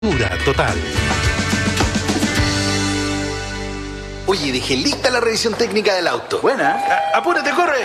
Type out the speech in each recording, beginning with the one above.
Cobertura total. Oye, dejé lista la revisión técnica del auto. Buena. Apúrate, corre.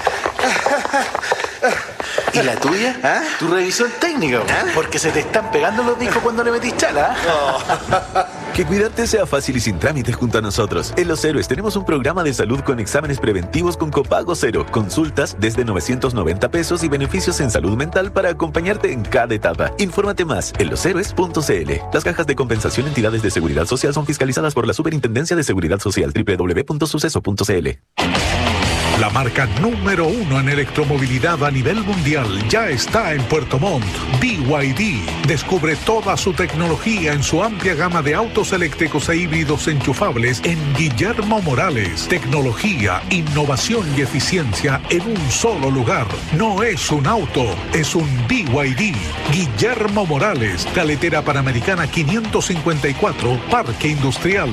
¿Y la tuya? ¿Ah? Tu revisión técnica. ¿Ah? Porque se te están pegando los discos cuando le metís chala. Que cuidarte sea fácil y sin trámites junto a nosotros. En Los Héroes tenemos un programa de salud con exámenes preventivos con copago cero, consultas desde 990 pesos y beneficios en salud mental para acompañarte en cada etapa. Infórmate más en loshéroes.cl. Las cajas de compensación entidades de seguridad social son fiscalizadas por la Superintendencia de Seguridad Social. www.suceso.cl. La marca número 1 en electromovilidad a nivel mundial ya está en Puerto Montt. BYD. Descubre toda su tecnología en su amplia gama de autos eléctricos e híbridos enchufables en Guillermo Morales. Tecnología, innovación y eficiencia en un solo lugar. No es un auto, es un BYD. Guillermo Morales, Carretera Panamericana 554, Parque Industrial.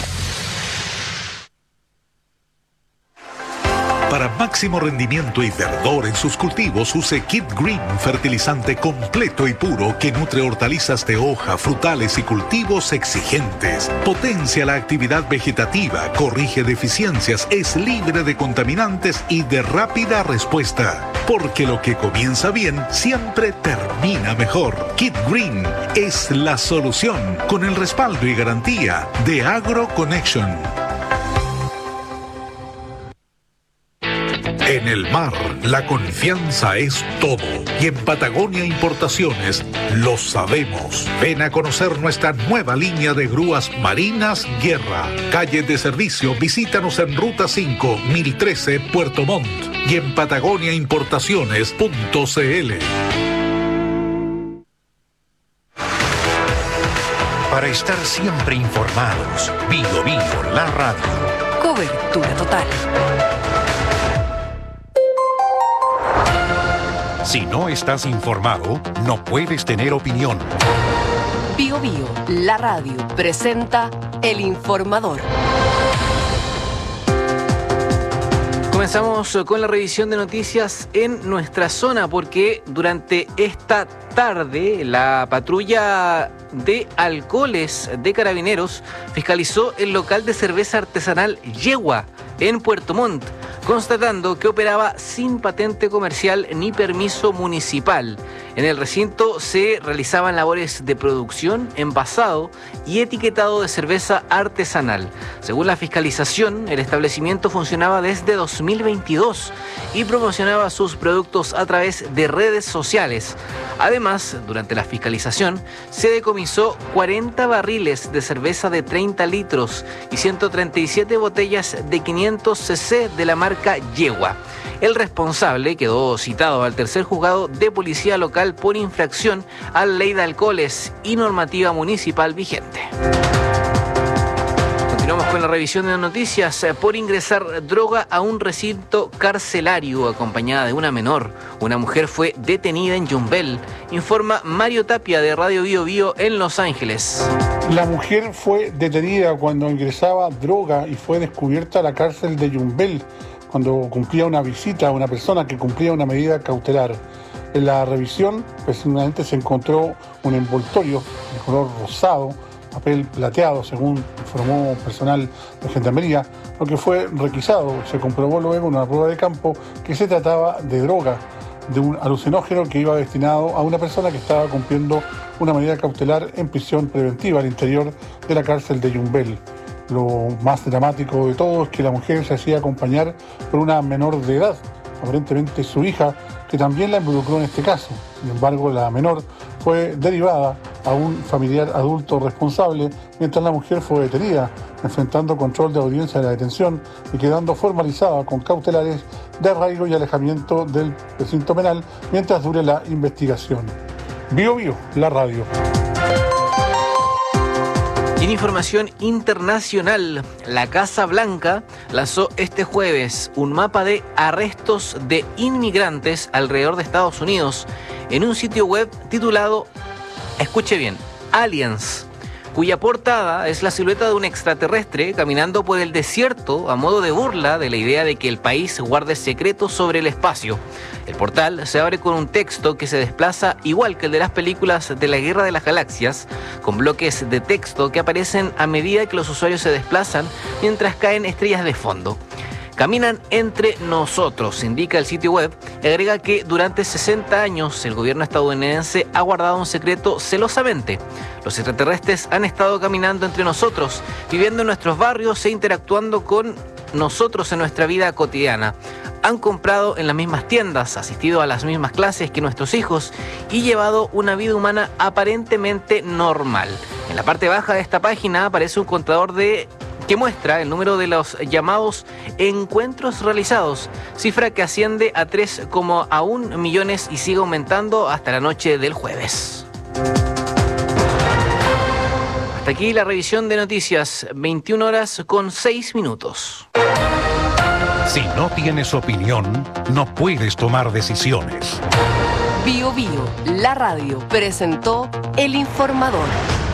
Para máximo rendimiento y verdor en sus cultivos, use Kid Green, fertilizante completo y puro que nutre hortalizas de hoja, frutales y cultivos exigentes. Potencia la actividad vegetativa, corrige deficiencias, es libre de contaminantes y de rápida respuesta. Porque lo que comienza bien siempre termina mejor. Kid Green es la solución con el respaldo y garantía de AgroConnection. En el mar, la confianza es todo. Y en Patagonia Importaciones lo sabemos. Ven a conocer nuestra nueva línea de grúas marinas Guerra. Calle de servicio, visítanos en Ruta 5, 1013, Puerto Montt. Y en patagoniaimportaciones.cl. Para estar siempre informados, Bio la radio. Cobertura total. Si no estás informado, no puedes tener opinión. Bio la radio, presenta El Informador. Comenzamos con la revisión de noticias en nuestra zona porque durante esta tarde la patrulla de alcoholes de Carabineros fiscalizó el local de cerveza artesanal Yegua en Puerto Montt, constatando que operaba sin patente comercial ni permiso municipal. En el recinto se realizaban labores de producción, envasado y etiquetado de cerveza artesanal. Según la fiscalización, el establecimiento funcionaba desde 2022 y promocionaba sus productos a través de redes sociales. Además, durante la fiscalización, se decomisó 40 barriles de cerveza de 30 litros y 137 botellas de 500 cc de la marca Yegua. El responsable quedó citado al tercer juzgado de policía local por infracción a la ley de alcoholes y normativa municipal vigente. Continuamos con la revisión de noticias. Por ingresar droga a un recinto carcelario acompañada de una menor, una mujer fue detenida en Yumbel, informa Mario Tapia de Radio Bio Bio en Los Ángeles. La mujer fue detenida cuando ingresaba droga y fue descubierta a la cárcel de Yumbel cuando cumplía una visita a una persona que cumplía una medida cautelar. En la revisión, precisamente se encontró un envoltorio de color rosado, papel plateado, según informó personal de Gendarmería, lo que fue requisado. Se comprobó luego en una prueba de campo que se trataba de droga, de un alucinógeno que iba destinado a una persona que estaba cumpliendo una medida cautelar en prisión preventiva al interior de la cárcel de Yumbel. Lo más dramático de todo es que la mujer se hacía acompañar por una menor de edad, aparentemente su hija, que también la involucró en este caso. Sin embargo, la menor fue derivada a un familiar adulto responsable, mientras la mujer fue detenida, enfrentando control de audiencia de la detención y quedando formalizada con cautelares de arraigo y alejamiento del recinto penal mientras dure la investigación. Bio Bio, la radio. En información internacional, la Casa Blanca lanzó este jueves un mapa de arrestos de inmigrantes alrededor de Estados Unidos en un sitio web titulado, escuche bien, Aliens. cuya portada es la silueta de un extraterrestre caminando por el desierto a modo de burla de la idea de que el país guarde secretos sobre el espacio. El portal se abre con un texto que se desplaza igual que el de las películas de la Guerra de las Galaxias, con bloques de texto que aparecen a medida que los usuarios se desplazan mientras caen estrellas de fondo. Caminan entre nosotros, indica el sitio web, y agrega que durante 60 años el gobierno estadounidense ha guardado un secreto celosamente. Los extraterrestres han estado caminando entre nosotros, viviendo en nuestros barrios e interactuando con nosotros en nuestra vida cotidiana. Han comprado en las mismas tiendas, asistido a las mismas clases que nuestros hijos y llevado una vida humana aparentemente normal. En la parte baja de esta página aparece un contador que muestra el número de los llamados encuentros realizados, cifra que asciende a 3,1 millones y sigue aumentando hasta la noche del jueves. Hasta aquí la revisión de noticias, 21 horas con 6 minutos. Si no tienes opinión, no puedes tomar decisiones. Bio Bio, la radio, presentó El Informador.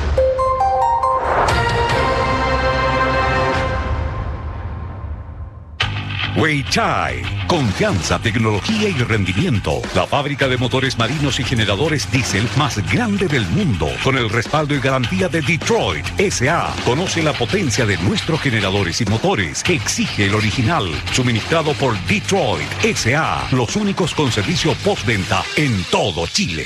Weichai, confianza, tecnología y rendimiento. La fábrica de motores marinos y generadores diésel más grande del mundo, con el respaldo y garantía de Detroit S.A. Conoce la potencia de nuestros generadores y motores. Exige el original, suministrado por Detroit S.A. Los únicos con servicio postventa en todo Chile.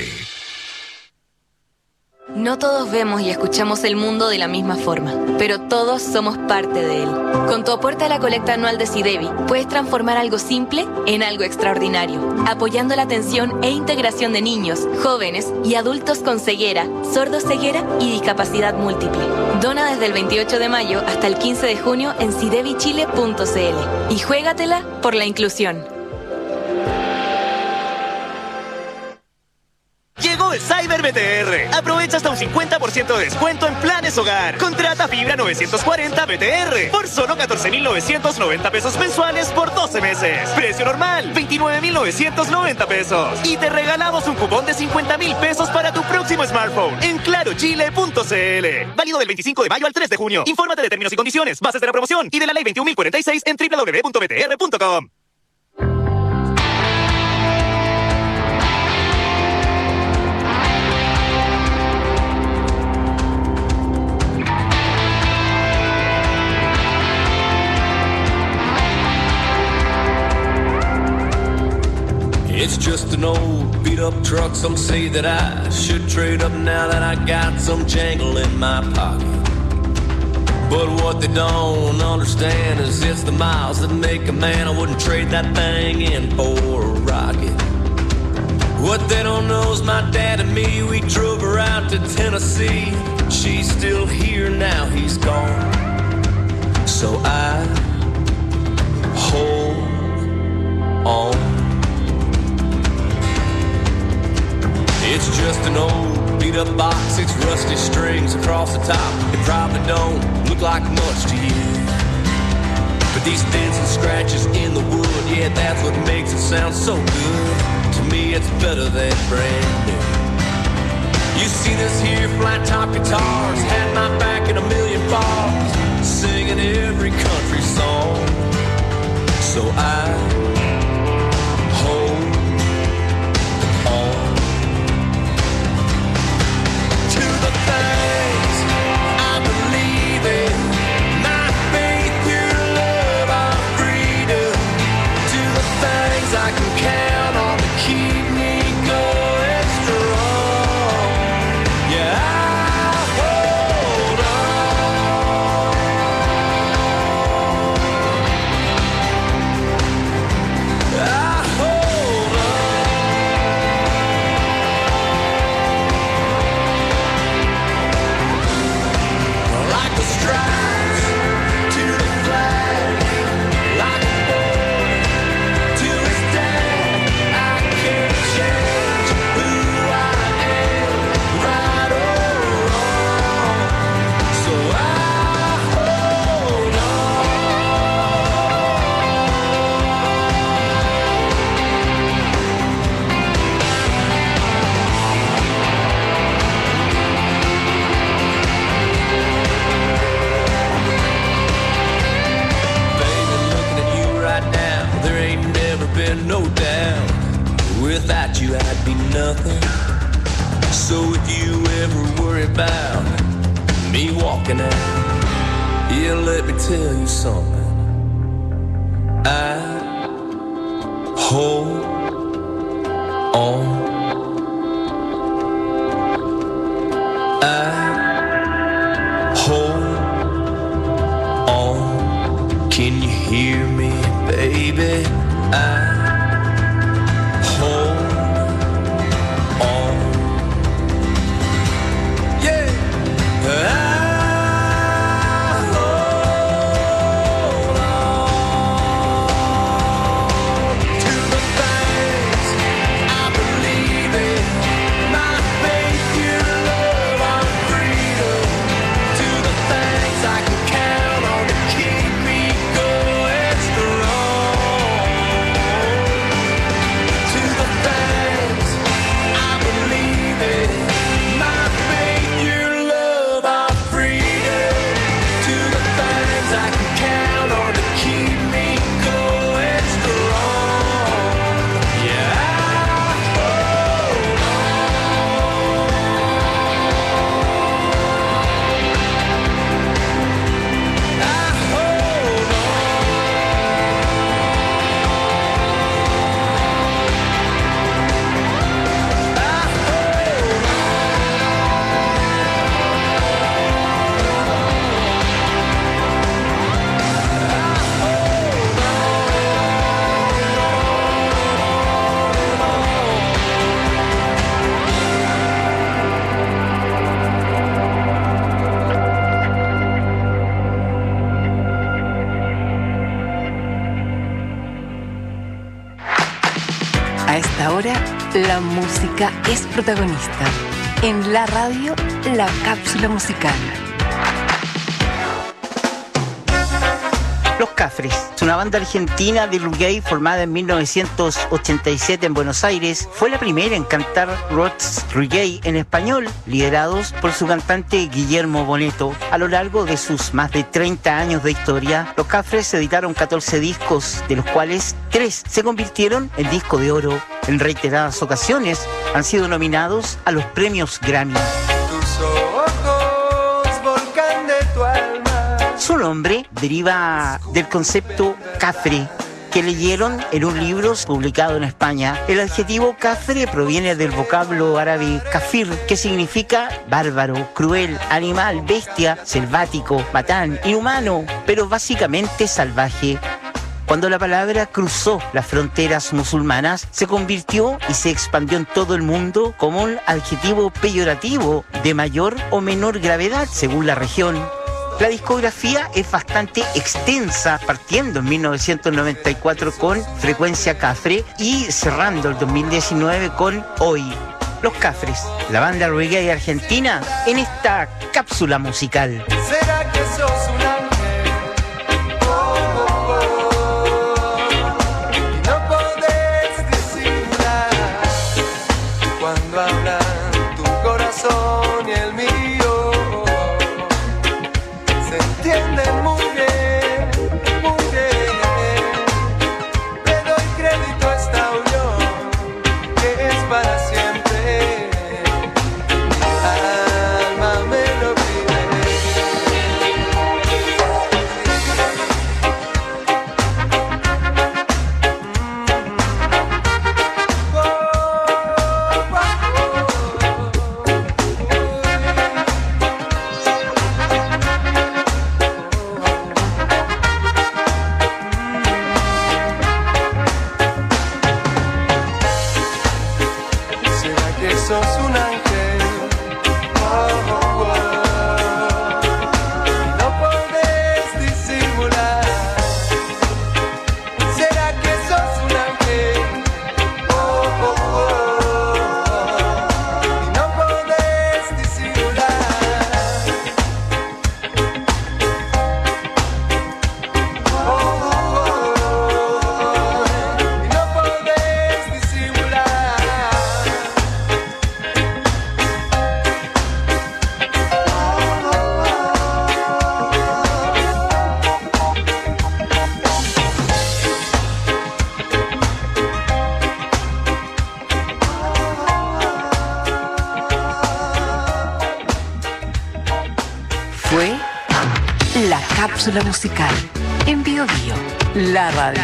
No todos vemos y escuchamos el mundo de la misma forma, pero todos somos parte de él. Con tu aporte a la colecta anual de SIDEBI, puedes transformar algo simple en algo extraordinario, apoyando la atención e integración de niños, jóvenes y adultos con ceguera, sordoceguera y discapacidad múltiple. Dona desde el 28 de mayo hasta el 15 de junio en sidebichile.cl y juégatela por la inclusión. Llegó el Cyber BTR. Aprovecha hasta un 50% de descuento en planes hogar. Contrata fibra 940 BTR por solo 14,990 pesos mensuales por 12 meses. Precio normal, 29,990 pesos. Y te regalamos un cupón de 50,000 pesos para tu próximo smartphone en clarochile.cl. Válido del 25 de mayo al 3 de junio. Infórmate de términos y condiciones, bases de la promoción y de la ley 21.046 en www.btr.com. It's just an old beat-up truck. Some say that I should trade up now that I got some jangle in my pocket. But what they don't understand is it's the miles that make a man. I wouldn't trade that thing in for a rocket. What they don't know is my dad and me, we drove her out to Tennessee. She's still here now, he's gone. So I hold on. It's just an old beat-up box, it's rusty strings across the top. It probably don't look like much to you, but these dents and scratches in the wood, yeah, that's what makes it sound so good. To me, it's better than brand new. You see this here flat-top guitars, had my back in a million bars, singing every country song. So I hold on. Things I believe in, my faith, your love, our freedom, to the things I can count on to keep me going strong. Yeah, I hold on. me walking out. Yeah, let me tell you something. I hold on. I hold on. Can you hear me, baby? I hold on. Yeah. A esta hora, la música es protagonista. En la radio, la cápsula musical. Los Cafres es una banda argentina de reggae formada en 1987 en Buenos Aires. Fue la primera en cantar roots reggae en español, liderados por su cantante Guillermo Bonetto. A lo largo de sus más de 30 años de historia, los Cafres editaron 14 discos, de los cuales 3 se convirtieron en disco de oro. En reiteradas ocasiones han sido nominados a los premios Grammy. Su nombre deriva del concepto cafre, que leyeron en un libro publicado en España. El adjetivo cafre proviene del vocablo árabe kafir, que significa bárbaro, cruel, animal, bestia, selvático, matán, inhumano, pero básicamente salvaje. Cuando la palabra cruzó las fronteras musulmanas, se convirtió y se expandió en todo el mundo como un adjetivo peyorativo de mayor o menor gravedad según la región. La discografía es bastante extensa, partiendo en 1994 con Frecuencia Cafre y cerrando el 2019 con Hoy. Los Cafres, la banda reggae argentina, en esta cápsula musical. ¿Será que sos un ángel? Y no podés disimular cuando hablan tu corazón y el mío. Entienden muy bien, le doy crédito a esta unión que es para siempre, mi alma me lo pide. Fue la cápsula musical en Bio Bio, la radio.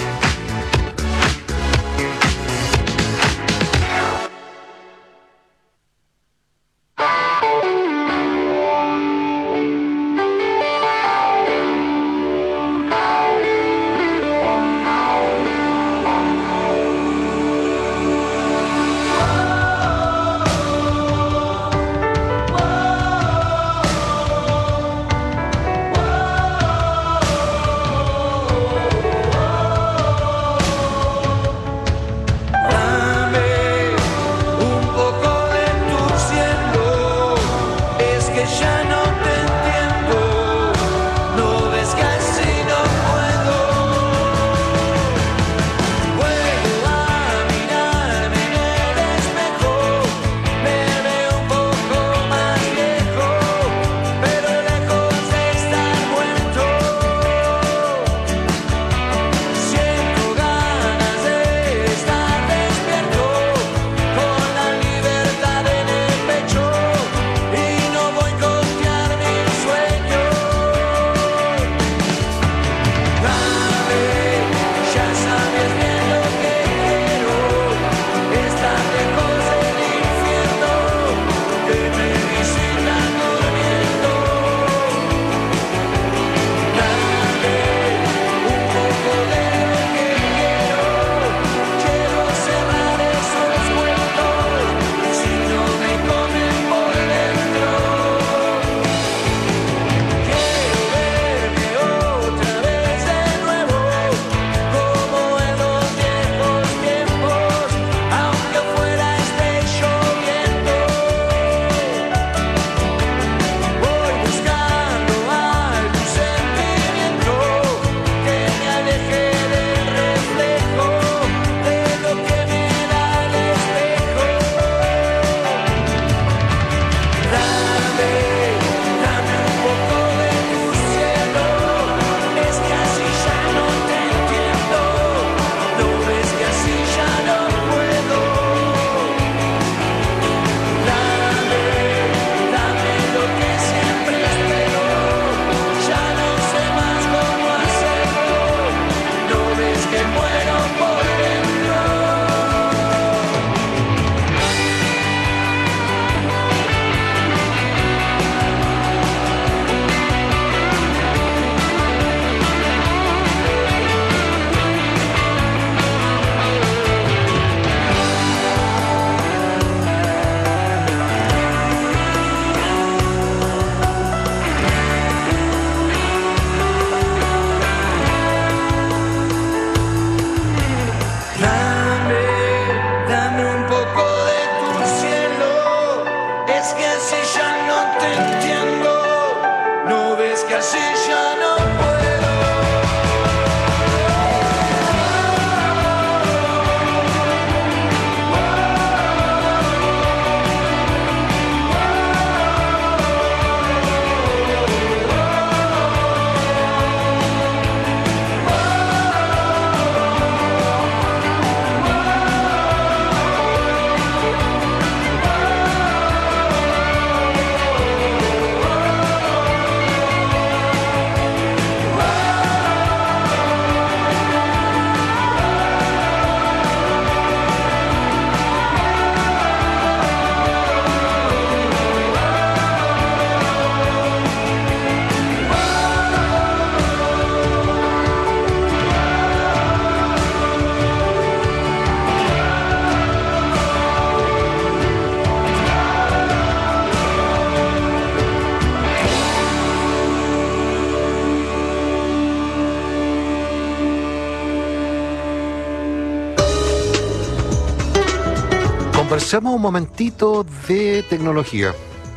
Conversemos un momentito de tecnología.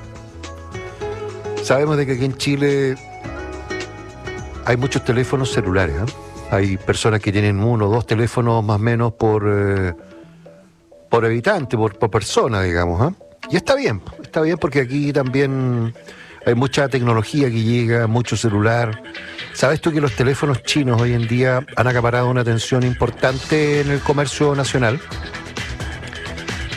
Sabemos de que aquí en Chile hay muchos teléfonos celulares, ¿eh? Hay personas que tienen 1 o 2 teléfonos más o menos por habitante, por persona, digamos, ¿eh? Y está bien porque aquí también hay mucha tecnología que llega, mucho celular. ¿Sabes tú que los teléfonos chinos hoy en día han acaparado una atención importante en el comercio nacional?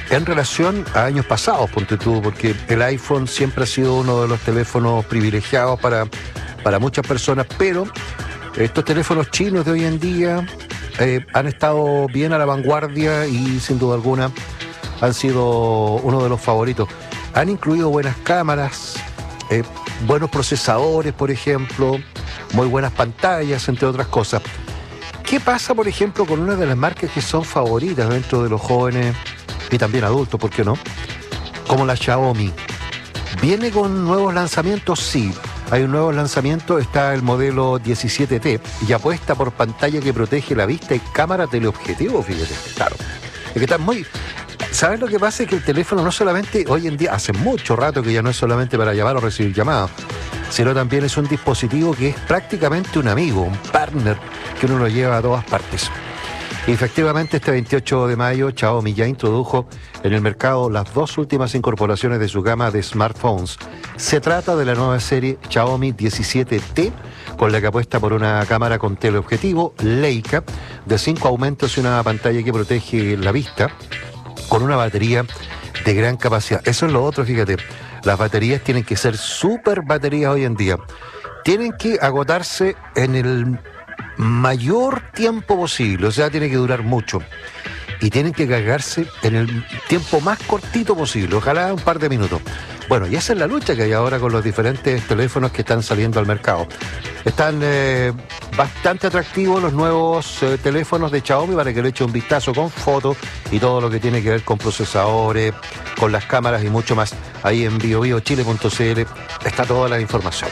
en relación a años pasados, ponte tú, porque el iPhone siempre ha sido uno de los teléfonos privilegiados para muchas personas, pero estos teléfonos chinos de hoy en día han estado bien a la vanguardia y sin duda alguna han sido uno de los favoritos. Han incluido buenas cámaras, buenos procesadores, por ejemplo, muy buenas pantallas, entre otras cosas. ¿Qué pasa, por ejemplo, con una de las marcas que son favoritas dentro de los jóvenes y también adultos, por qué no? Como la Xiaomi. ¿Viene con nuevos lanzamientos? Sí. Hay un nuevo lanzamiento, está el modelo 17T y apuesta por pantalla que protege la vista y cámara teleobjetivo, fíjate. Claro. Es que está muy... ¿Sabes lo que pasa? Es que el teléfono no solamente, hoy en día, hace mucho rato que ya no es solamente para llamar o recibir llamadas, sino también es un dispositivo que es prácticamente un amigo, un partner, que uno lo lleva a todas partes. Y efectivamente, este 28 de mayo, Xiaomi ya introdujo en el mercado las dos últimas incorporaciones de su gama de smartphones. Se trata de la nueva serie Xiaomi 17T, con la que apuesta por una cámara con teleobjetivo Leica de 5 aumentos y una pantalla que protege la vista, con una batería de gran capacidad. Eso es lo otro, fíjate. Las baterías tienen que ser súper baterías hoy en día. Tienen que agotarse en el mayor tiempo posible, o sea, tiene que durar mucho. Y tienen que cargarse en el tiempo más cortito posible, ojalá un par de minutos. Bueno, y esa es la lucha que hay ahora con los diferentes teléfonos que están saliendo al mercado. Están bastante atractivos los nuevos teléfonos de Xiaomi para que le eche un vistazo con fotos y todo lo que tiene que ver con procesadores, con las cámaras y mucho más. Ahí en biobiochile.cl está toda la información.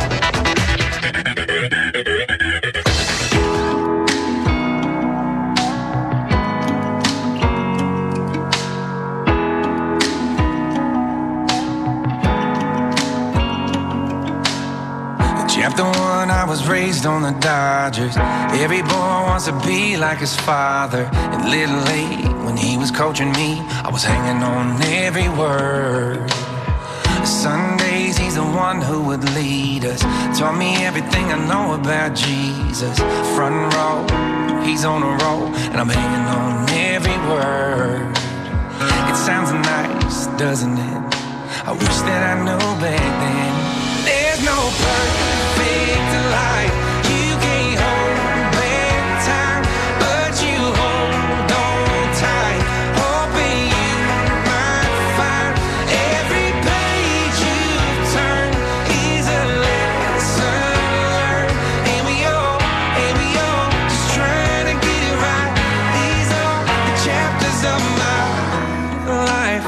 Chapter 1, I was raised on the Dodgers. Every boy wants to be like his father. And Little League, when he was coaching me, I was hanging on every word. Sundays, he's the one who would lead us. Taught me everything I know about Jesus. Front row, he's on a roll, and I'm hanging on every word. It sounds nice, doesn't it? I wish that I knew back then. There's no perfect life. You can't hold back time, but you hold on tight, hoping you might find every page you turn is a lesson learned. And we all just trying to get it right. These are the chapters of my life.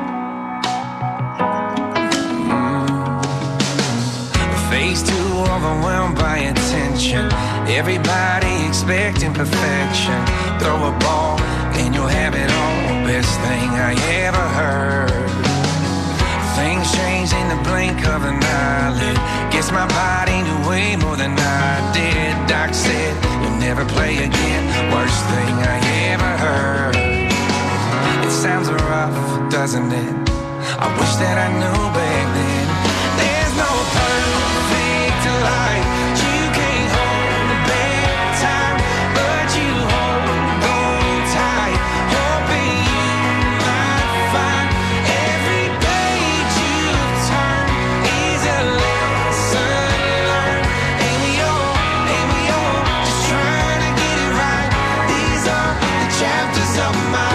Phase 2, overwhelmed by attention. Everybody expecting perfection. Throw a ball and you'll have it all. Best thing I ever heard. Things change in the blink of an eyelid. Guess my body knew way more than I did. Doc said you'll never play again. Worst thing I ever heard. It sounds rough, doesn't it? I wish that I knew back then. There's no perfect life. You can't hold back time, but you hold on tight, hoping you might find every page you turn is a lesson learned. And we all just trying to get it right. These are the chapters of my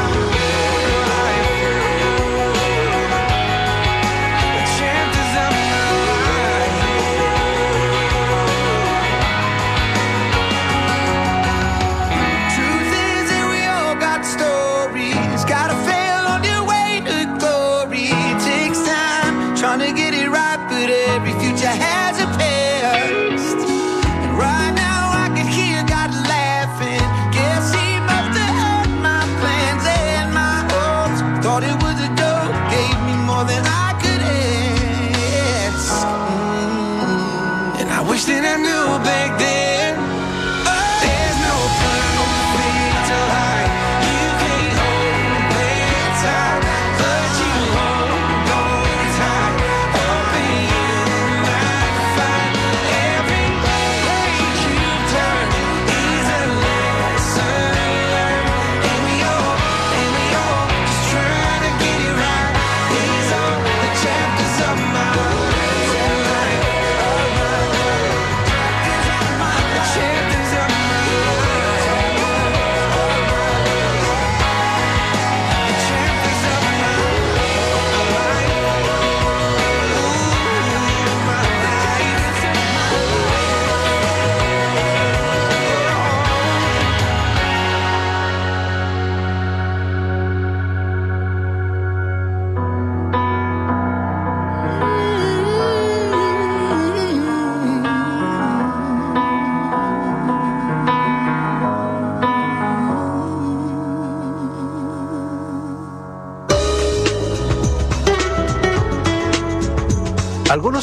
that I knew back then. There's no perfect life. You can't hold back time, but you hold on tight, hoping you might find every page you turn is a lesson learned. And we all just trying to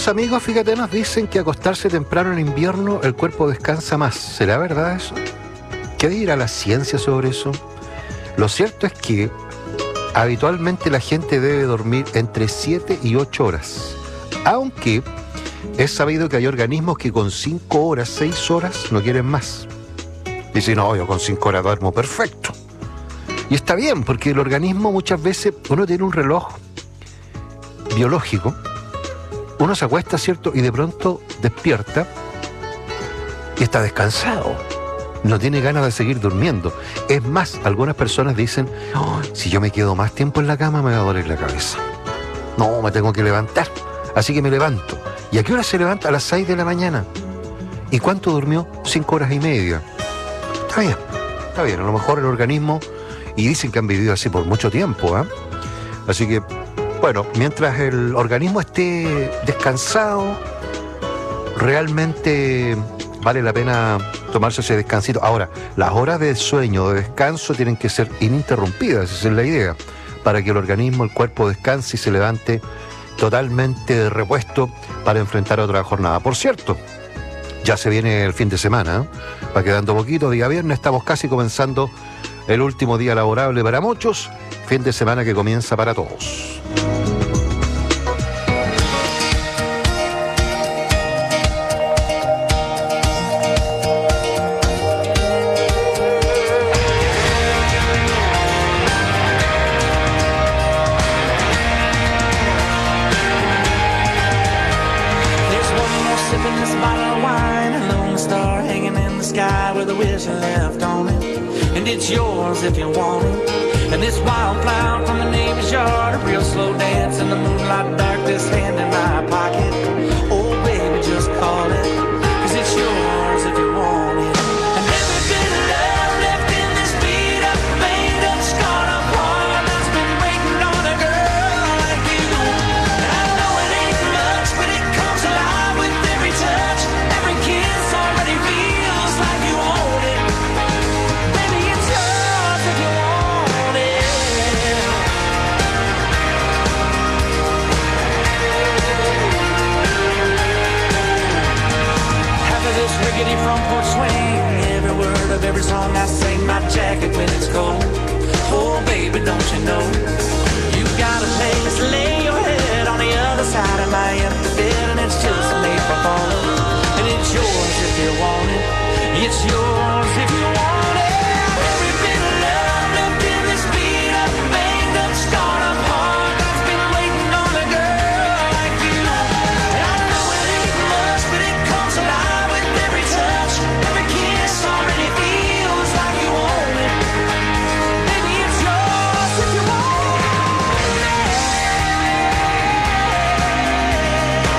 Algunos amigos, fíjate, nos dicen que acostarse temprano en invierno el cuerpo descansa más. ¿Será verdad eso? ¿Qué dirá la ciencia sobre eso? Lo cierto es que habitualmente la gente debe dormir entre 7 y 8 horas. Aunque es sabido que hay organismos que con 5 horas, 6 horas no quieren más. Dicen, no, yo con 5 horas duermo perfecto. Y está bien, porque el organismo muchas veces, uno tiene un reloj biológico, uno se acuesta, ¿cierto? Y de pronto despierta y está descansado. No tiene ganas de seguir durmiendo. Es más, algunas personas dicen, oh, si yo me quedo más tiempo en la cama me va a doler la cabeza. No, me tengo que levantar. Así que me levanto. ¿Y a qué hora se levanta? A las 6 de la mañana. ¿Y cuánto durmió? 5 horas y media. Está bien, está bien. A lo mejor el organismo, y dicen que han vivido así por mucho tiempo, ¿eh? Así que, bueno, mientras el organismo esté descansado, realmente vale la pena tomarse ese descansito. Ahora, las horas de sueño, de descanso, tienen que ser ininterrumpidas, esa es la idea, para que el organismo, el cuerpo descanse y se levante totalmente repuesto para enfrentar otra jornada. Por cierto, ya se viene el fin de semana, ¿eh? Va quedando poquito, día viernes, estamos casi comenzando el último día laborable para muchos, fin de semana que comienza para todos. It's yours if you want it. And this wild cloud from the neighbor's yard, a real slow dance in the moonlight dark, this hand in my pocket. Oh baby, just call it, 'cause it's yours if you want it. And every bit of love left in this beat up, made up, scarred up heart that's been waiting on a girl like you. And I know it ain't much, but it comes alive with every touch. Every kiss already feels like you own it. Rickety front porch swing, every word of every song I sing, my jacket when it's cold. Oh baby, don't you know, you got a place, lay your head on the other side of my empty bed, and it's just made for falling. And it's yours if you want it, it's yours if you want it. Every bit of love left in this beat up, banged up, scarred up heart that's been waiting on a girl like you. And I know it ain't much, but it comes alive. Every kiss already feels like you own it. Baby, it's yours if you want it.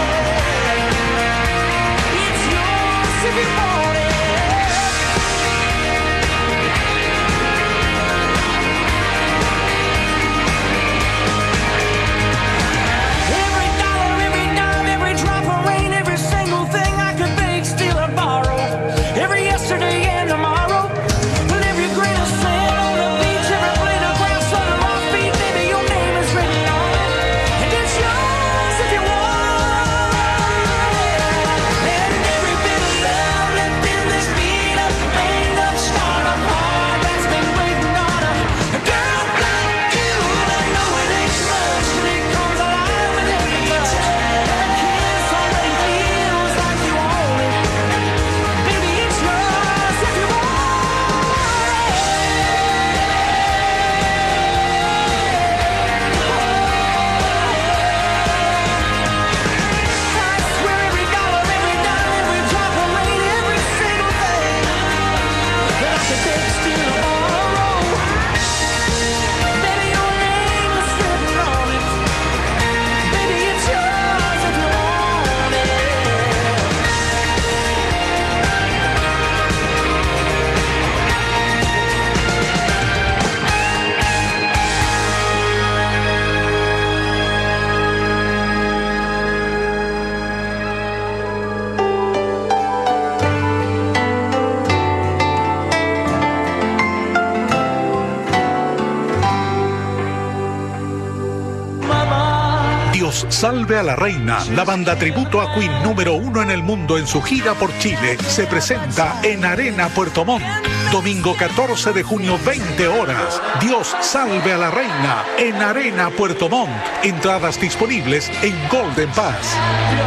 Salve a la Reina, la banda tributo a Queen número 1 en el mundo en su gira por Chile, se presenta en Arena Puerto Montt. Domingo 14 de junio, 20 horas. Dios salve a la Reina en Arena Puerto Montt. Entradas disponibles en Golden Pass.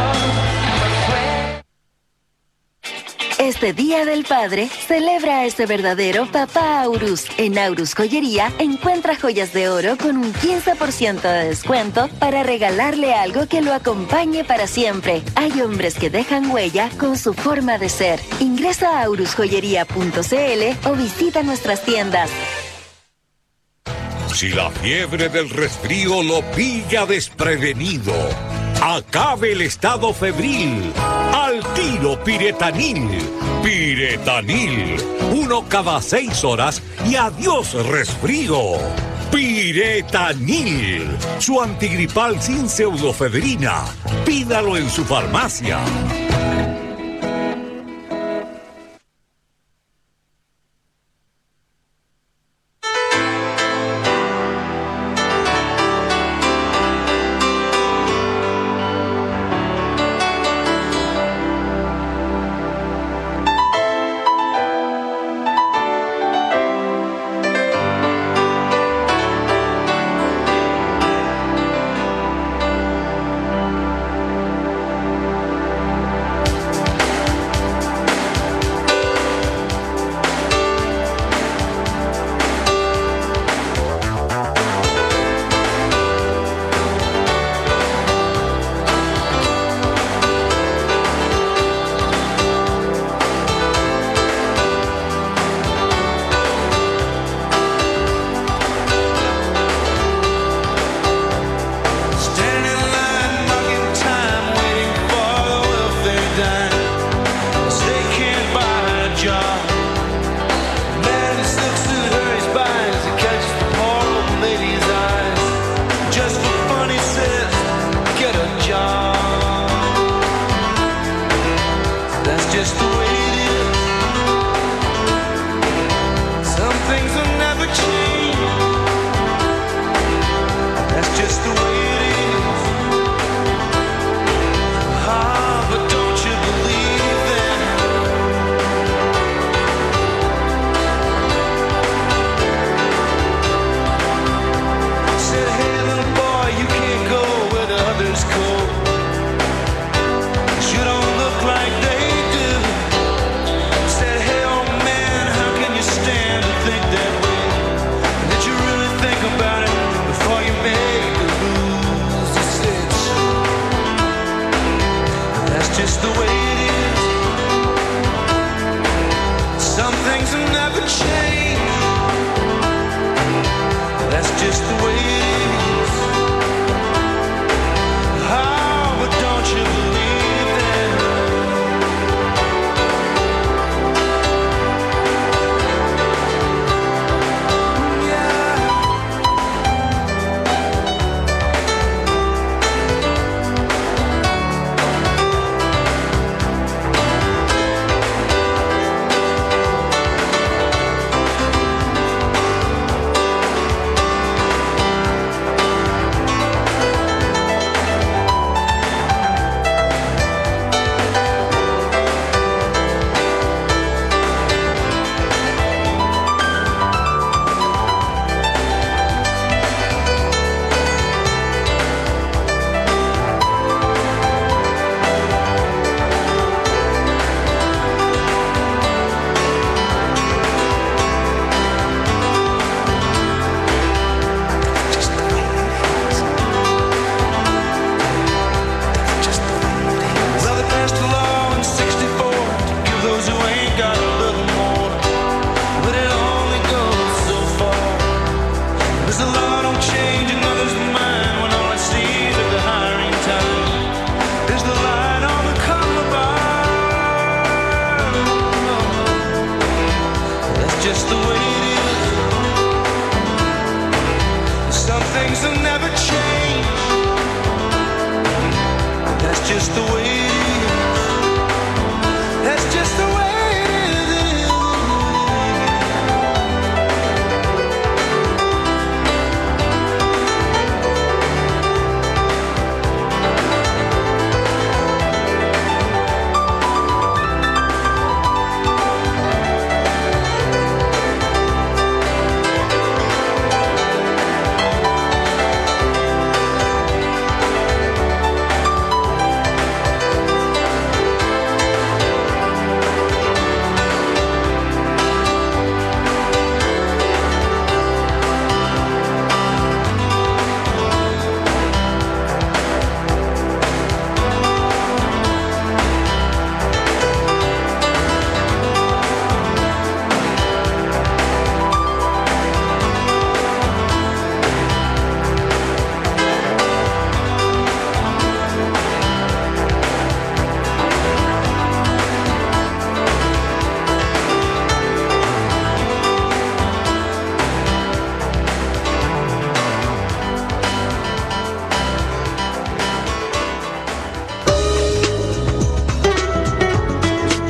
Este Día del Padre, celebra a ese verdadero papá Aurus. En Aurus Joyería, encuentra joyas de oro con un 15% de descuento para regalarle algo que lo acompañe para siempre. Hay hombres que dejan huella con su forma de ser. Ingresa a aurusjoyería.cl o visita nuestras tiendas. Si la fiebre del resfrío lo pilla desprevenido, acabe el estado febril. Al tiro Piretanil. Piretanil. 1 cada 6 horas y adiós resfrío. Piretanil. Su antigripal sin pseudofebrina. Pídalo en su farmacia.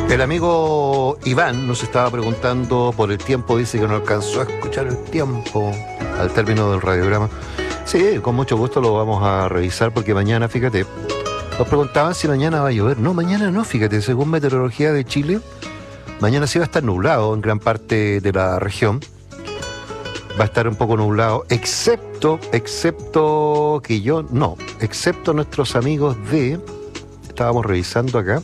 El amigo Iván nos estaba preguntando por el tiempo, dice que no alcanzó a escuchar el tiempo al término del radiograma. Sí, con mucho gusto lo vamos a revisar porque mañana, fíjate, nos preguntaban si mañana va a llover. No, mañana no, fíjate, según Meteorología de Chile, mañana sí va a estar nublado en gran parte de la región. Va a estar un poco nublado, excepto nuestros amigos de... Estábamos revisando acá.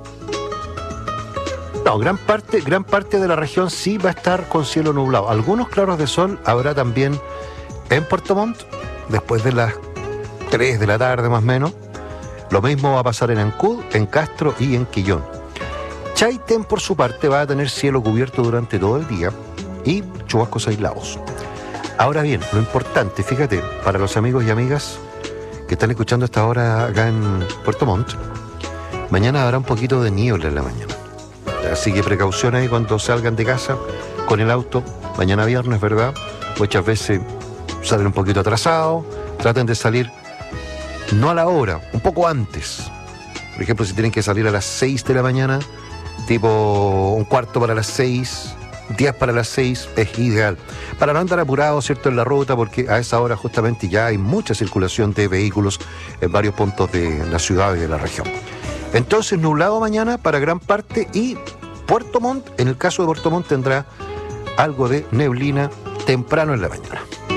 No, gran parte de la región sí va a estar con cielo nublado. Algunos claros de sol habrá también en Puerto Montt, después de las 3 de la tarde más o menos. Lo mismo va a pasar en Ancud, en Castro y en Quillón. Chaitén, por su parte, va a tener cielo cubierto durante todo el día y chubascos aislados. Ahora bien, lo importante, fíjate, para los amigos y amigas que están escuchando esta hora acá en Puerto Montt, mañana habrá un poquito de niebla en la mañana. Así que precaución ahí cuando salgan de casa con el auto. Mañana viernes, ¿verdad? Muchas veces salen un poquito atrasados. Traten de salir no a la hora, un poco antes. Por ejemplo, si tienen que salir a las 6 de la mañana, tipo 1/4 para las 6, 10 para las 6, es ideal. Para no andar apurados, ¿cierto?, en la ruta, porque a esa hora justamente ya hay mucha circulación de vehículos en varios puntos de la ciudad y de la región. Entonces, nublado mañana para gran parte y Puerto Montt, en el caso de Puerto Montt, tendrá algo de neblina temprano en la mañana.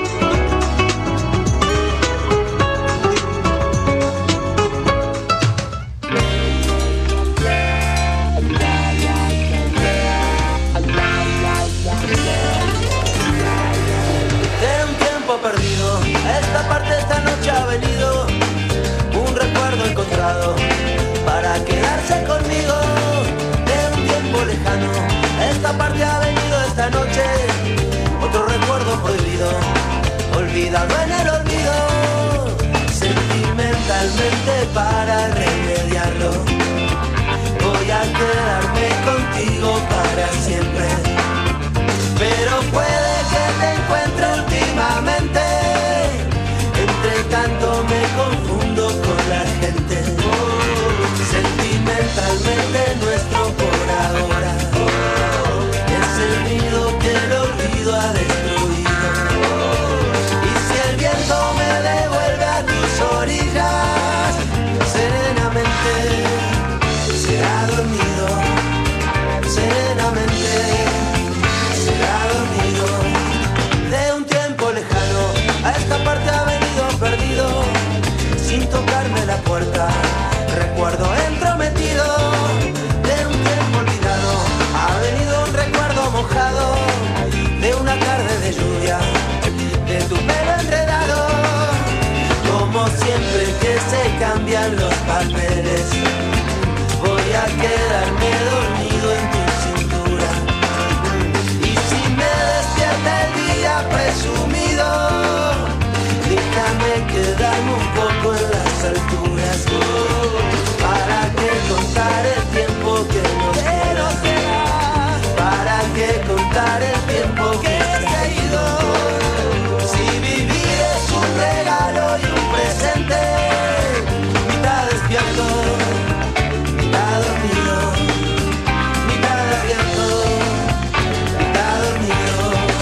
De un tiempo perdido, esta parte esta noche ha venido un recuerdo encontrado para quedarse conmigo. De un tiempo lejano, esta parte ha venido esta noche otro recuerdo prohibido, olvidado en el olvido. Sentimentalmente para remediarlo, voy a quedarme contigo para siempre. Pero puede que te encuentre últimamente, entre tanto me confundo con la gente. Sentimentalmente nuestro por ahora es el nido que el olvido ha destruido. Y si el viento me devuelve a tus orillas, serenamente será dormido, serenamente será dormido. De un tiempo lejano a esta parte ha venido perdido, sin tocarme la puerta, recuerdo entrometido. De un tiempo olvidado ha venido un recuerdo mojado, de una tarde de lluvia, de tu pelo enredado. Como siempre que se cambian los papeles, voy a quedarme dormido en tu cintura. Y si me despierta el día presumido, déjame quedarme un poco en las alturas, para que contar el tiempo que nos queda, para que contar el tiempo que se ha ido. Si vivir es un regalo y un presente, mitad despierto, mitad dormido, mitad abierto, mitad dormido.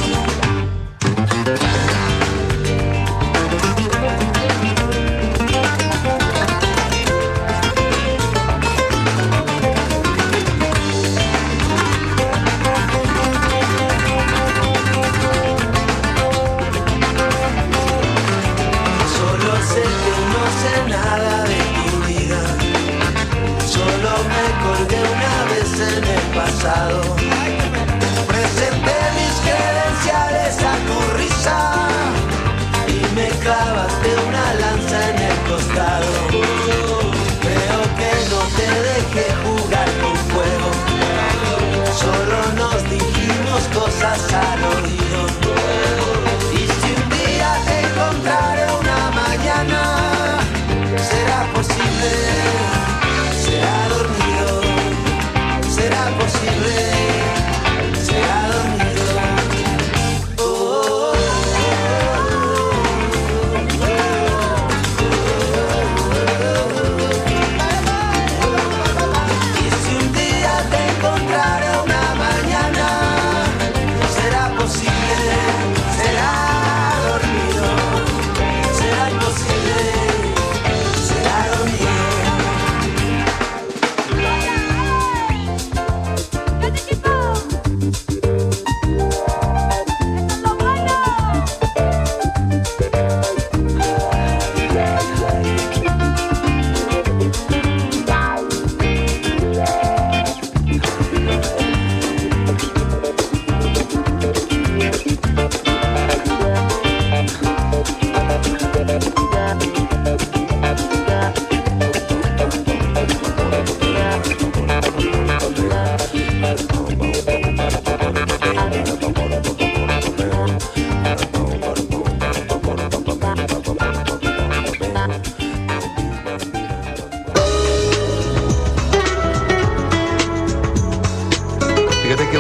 Solo sé que no sé nada de tu vida, solo me colgué una vez en el pasado. Presenté mis credenciales a tu risa y me clavaste una lanza en el costado. Creo que no te dejé jugar con fuego, solo nos dijimos cosas al oído. Y si un día te encontraré una mañana, será posible, será dormido, será posible.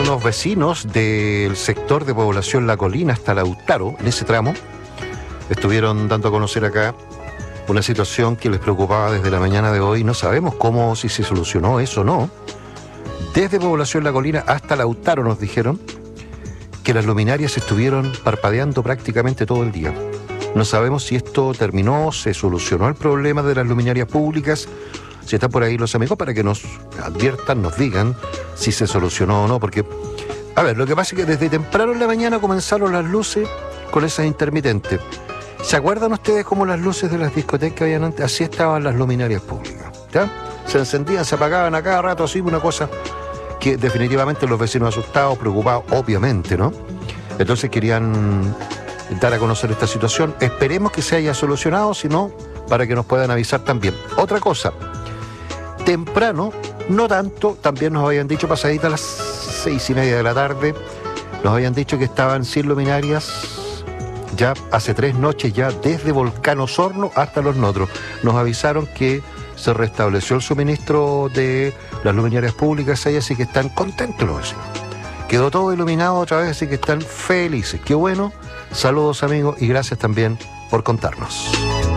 unos vecinos del sector de población La Colina hasta Lautaro, en ese tramo, estuvieron dando a conocer acá una situación que les preocupaba desde la mañana de hoy. No sabemos cómo, si se solucionó eso o no. Desde población La Colina hasta Lautaro nos dijeron que las luminarias estuvieron parpadeando prácticamente todo el día. No sabemos si esto terminó, se solucionó el problema de las luminarias públicas. Si están por ahí los amigos, para que nos adviertan, nos digan si se solucionó o no. Porque, a ver, lo que pasa es que desde temprano en la mañana comenzaron las luces con esas intermitentes. ¿Se acuerdan ustedes cómo las luces de las discotecas que habían antes? Así estaban las luminarias públicas, ¿ya? Se encendían, se apagaban a cada rato, así, una cosa que definitivamente los vecinos asustados, preocupados, obviamente, ¿no? Entonces querían dar a conocer esta situación. Esperemos que se haya solucionado, si no, para que nos puedan avisar también. Otra cosa, temprano, no tanto, también nos habían dicho, pasaditas las 6:30 de la tarde, nos habían dicho que estaban sin luminarias ya hace 3 noches, ya desde Volcán Osorno hasta Los Notros. Nos avisaron que se restableció el suministro de las luminarias públicas ahí, así que están contentos los vecinos. Quedó todo iluminado otra vez, así que están felices. Qué bueno. Saludos, amigos, y gracias también por contarnos.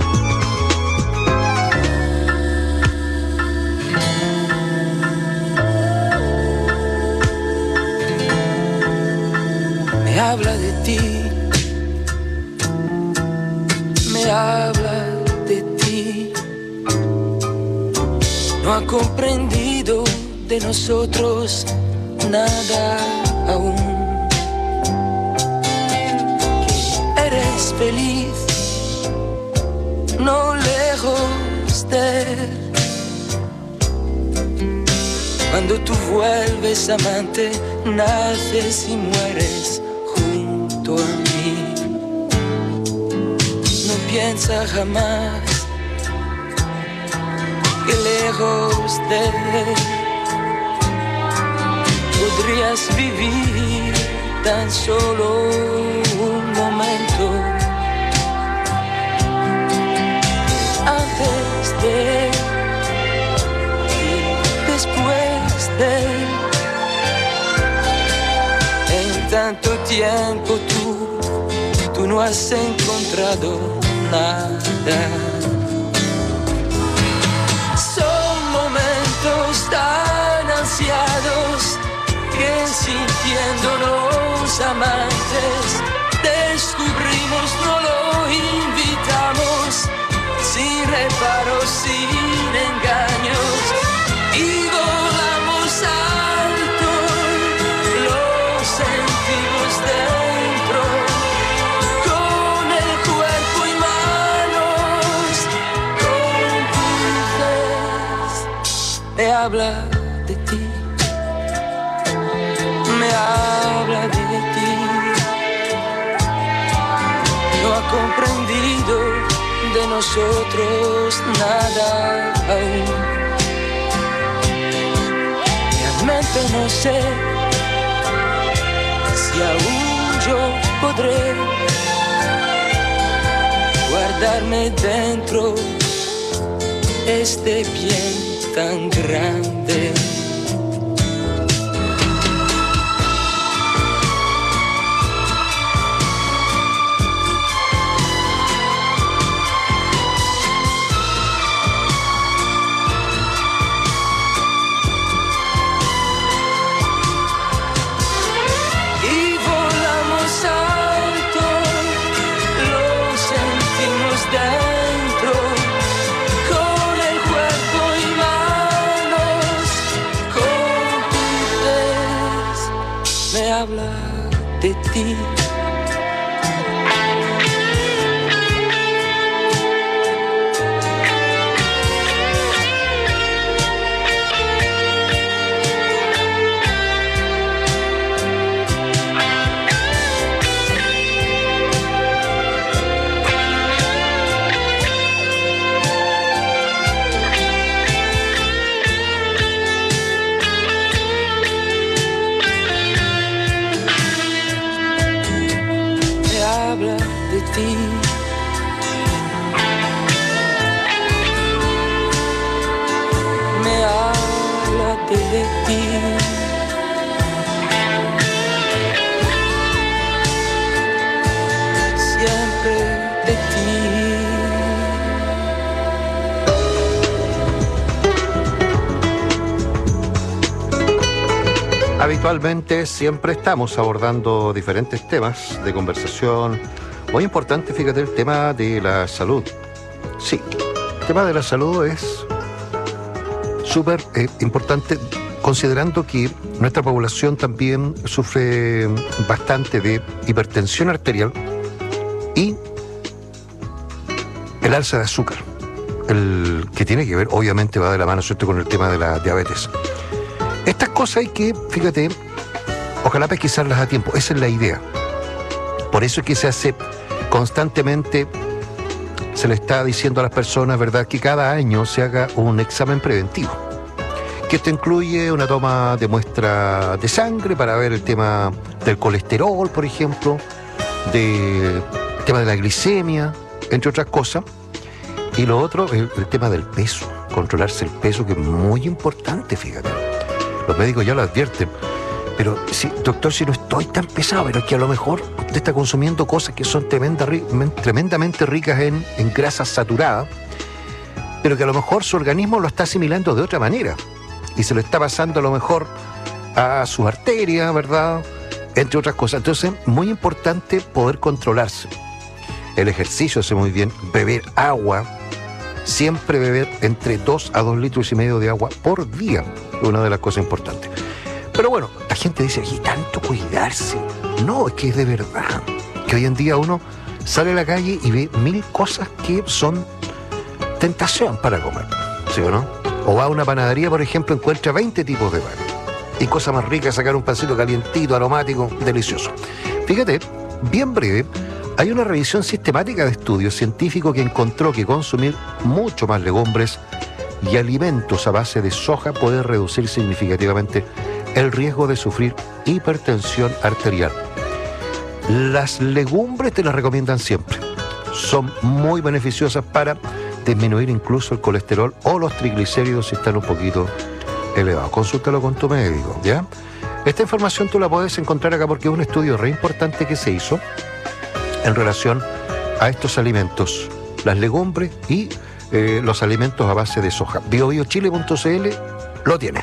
Me habla de ti, me habla de ti. No ha comprendido de nosotros nada aún. Que eres feliz, no lejos de él. Cuando tú vuelves amante, naces y mueres junto a mí. No piensa jamás que lejos de él podrías vivir tan solo un momento. Antes de él y después de él, en tanto tiempo tú no has encontrado nada. Son momentos tan ansiados que sintiéndonos amantes descubrimos, no lo invitamos, sin reparos, sin engaños, y volamos alto, lo sentimos dentro, con el cuerpo y manos cómplices. Me habla de ti, me habla de ti. No ha comprendido de nosotros nada aún. Realmente no sé si aún yo podré guardarme dentro este bien tan grande. Habla de ti. Me habla de ti. Habitualmente siempre estamos abordando diferentes temas de conversación. Muy importante, fíjate, el tema de la salud. Sí, el tema de la salud es súper importante, considerando que nuestra población también sufre bastante de hipertensión arterial y el alza de azúcar, el que tiene que ver, obviamente va de la mano, ¿cierto?, con el tema de la diabetes. Estas cosas hay que, fíjate, ojalá pesquisarlas a tiempo, esa es la idea. Por eso es que se hace constantemente, se le está diciendo a las personas, ¿verdad?, que cada año se haga un examen preventivo. Que esto incluye una toma de muestra de sangre para ver el tema del colesterol, por ejemplo, el tema de la glicemia, entre otras cosas. Y lo otro, el tema del peso, controlarse el peso, que es muy importante, fíjate. Los médicos ya lo advierten. Pero, sí, doctor, si no estoy tan pesado, pero es que a lo mejor usted está consumiendo cosas que son tremendamente ricas en grasas saturadas, pero que a lo mejor su organismo lo está asimilando de otra manera y se lo está pasando a lo mejor a sus arterias, ¿verdad?, entre otras cosas. Entonces, muy importante poder controlarse. El ejercicio hace muy bien, beber agua, siempre beber entre 2 a 2 litros y medio de agua por día, es una de las cosas importantes. Pero bueno, la gente dice, ¿y tanto cuidarse? No, es que es de verdad, que hoy en día uno sale a la calle y ve 1000 cosas que son tentación para comer, ¿sí o no? O va a una panadería, por ejemplo, encuentra 20 tipos de pan. Y cosa más rica, sacar un pancito calientito, aromático, delicioso. Fíjate, bien breve, hay una revisión sistemática de estudios científicos que encontró que consumir mucho más legumbres y alimentos a base de soja puede reducir significativamente el riesgo de sufrir hipertensión arterial. Las legumbres te las recomiendan siempre. Son muy beneficiosas para disminuir incluso el colesterol o los triglicéridos si están un poquito elevados. Consúltalo con tu médico, ¿ya? Esta información tú la puedes encontrar acá porque es un estudio re importante que se hizo en relación a estos alimentos, las legumbres y los alimentos a base de soja. biobiochile.cl lo tiene.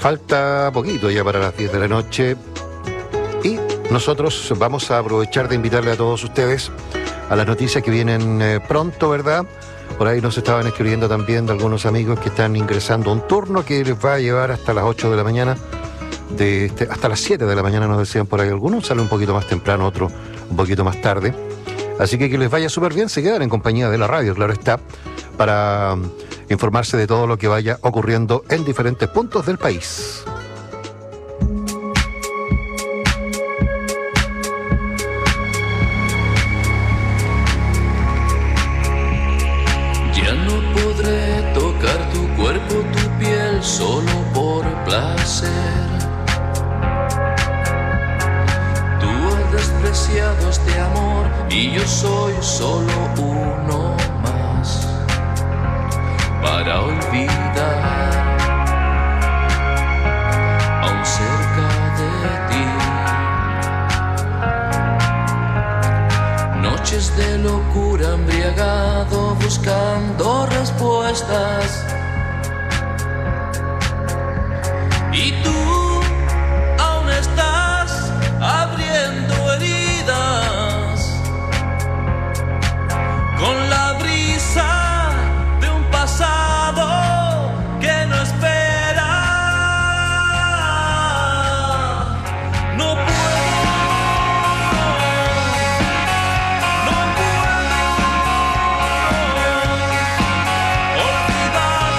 Falta poquito ya para las 10 de la noche y nosotros vamos a aprovechar de invitarle a todos ustedes a las noticias que vienen pronto, ¿verdad? Por ahí nos estaban escribiendo también de algunos amigos que están ingresando a un turno que les va a llevar hasta las 8 de la mañana, hasta las 7 de la mañana nos decían por ahí algunos, sale un poquito más temprano, otro un poquito más tarde. Así que les vaya súper bien, se quedan en compañía de la radio, claro está, para informarse de todo lo que vaya ocurriendo en diferentes puntos del país. Ya no podré tocar tu cuerpo, tu piel, solo por placer. Tú has despreciado este amor y yo soy solo uno más para olvidar, aún cerca de ti. Noches de locura, embriagado, buscando respuestas. Y tú aún estás abriendo heridas con la brisa de un pasado que no espera. No puedo olvidar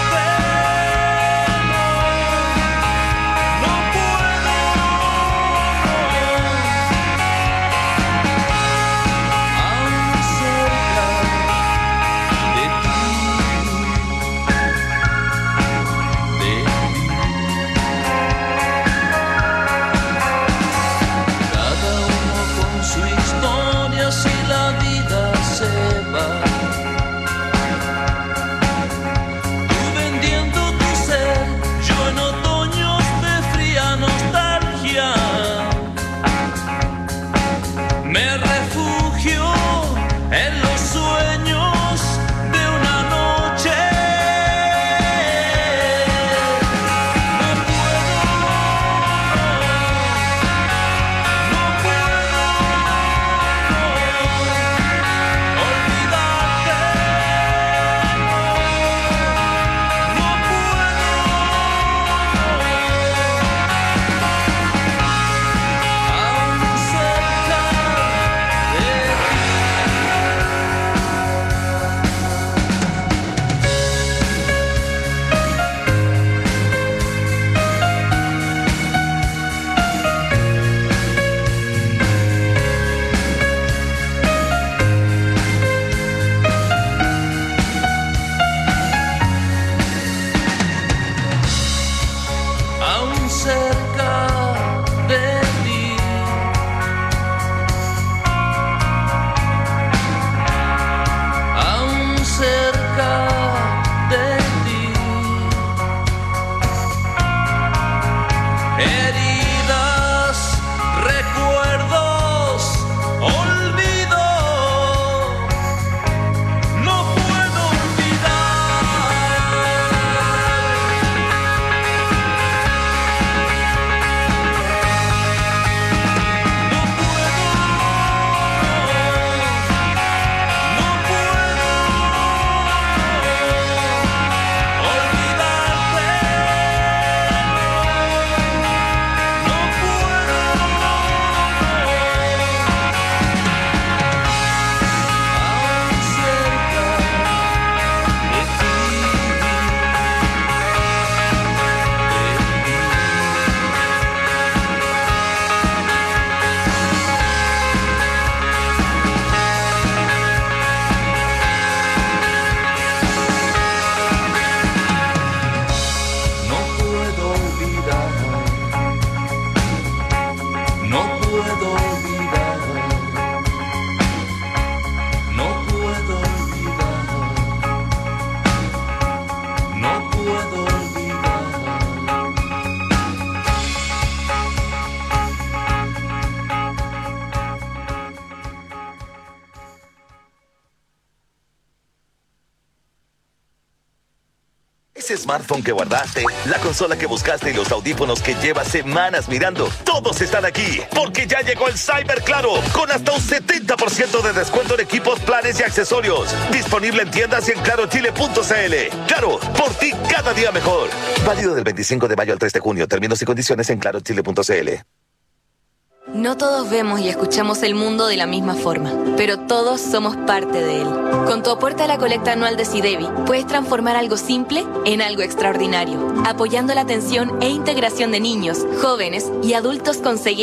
Ese smartphone que guardaste, la consola que buscaste y los audífonos que llevas semanas mirando, todos están aquí, porque ya llegó el Cyber Claro, con hasta un 70% de descuento en equipos, planes y accesorios. Disponible en tiendas y en clarochile.cl. Claro, por ti cada día mejor. Válido del 25 de mayo al 3 de junio. Términos y condiciones en clarochile.cl. No todos vemos y escuchamos el mundo de la misma forma, pero todos somos parte de él. Con tu aporte a la colecta anual de SIDEBI, puedes transformar algo simple en algo extraordinario, apoyando la atención e integración de niños, jóvenes y adultos con ceguera